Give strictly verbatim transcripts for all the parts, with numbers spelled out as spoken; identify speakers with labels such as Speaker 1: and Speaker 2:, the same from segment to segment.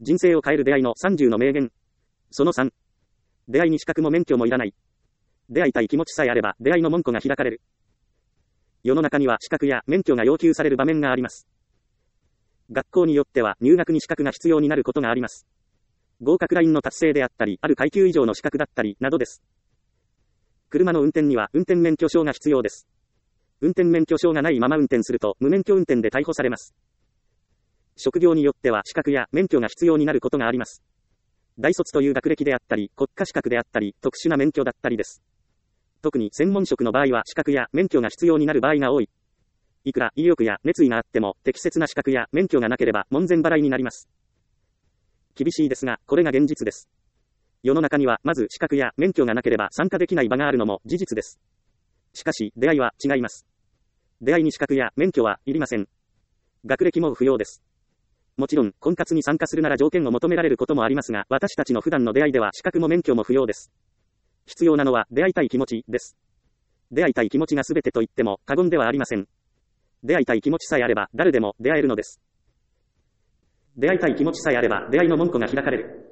Speaker 1: 人生を変える出会いのさんじゅうの名言。そのさん。出会いに資格も免許もいらない。出会いたい気持ちさえあれば出会いの門戸が開かれる。世の中には資格や免許が要求される場面があります。学校によっては入学に資格が必要になることがあります。合格ラインの達成であったり、ある階級以上の資格だったり、などです。車の運転には運転免許証が必要です。運転免許証がないまま運転すると無免許運転で逮捕されます。職業によっては資格や免許が必要になることがあります。大卒という学歴であったり、国家資格であったり、特殊な免許だったりです。特に専門職の場合は資格や免許が必要になる場合が多い。いくら意欲や熱意があっても適切な資格や免許がなければ門前払いになります。厳しいですが、これが現実です。世の中にはまず資格や免許がなければ参加できない場があるのも事実です。しかし、出会いは違います。出会いに資格や免許はいりません。学歴も不要です。もちろん、婚活に参加するなら条件を求められることもありますが、私たちの普段の出会いでは資格も免許も不要です。必要なのは出会いたい気持ちです。出会いたい気持ちが全てと言っても過言ではありません。出会いたい気持ちさえあれば誰でも出会えるのです。出会いたい気持ちさえあれば出会いの門戸が開かれる。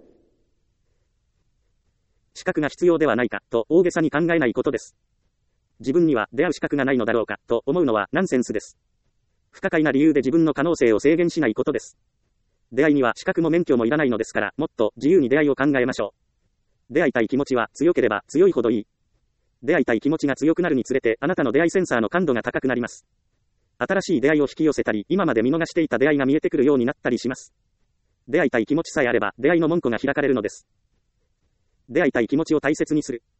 Speaker 1: 資格が必要ではないかと大げさに考えないことです。自分には出会う資格がないのだろうかと思うのはナンセンスです。不可解な理由で自分の可能性を制限しないことです。出会いには資格も免許もいらないのですから、もっと自由に出会いを考えましょう。出会いたい気持ちは強ければ強いほどいい。出会いたい気持ちが強くなるにつれて、あなたの出会いセンサーの感度が高くなります。新しい出会いを引き寄せたり、今まで見逃していた出会いが見えてくるようになったりします。出会いたい気持ちさえあれば、出会いの門戸が開かれるのです。出会いたい気持ちを大切にする。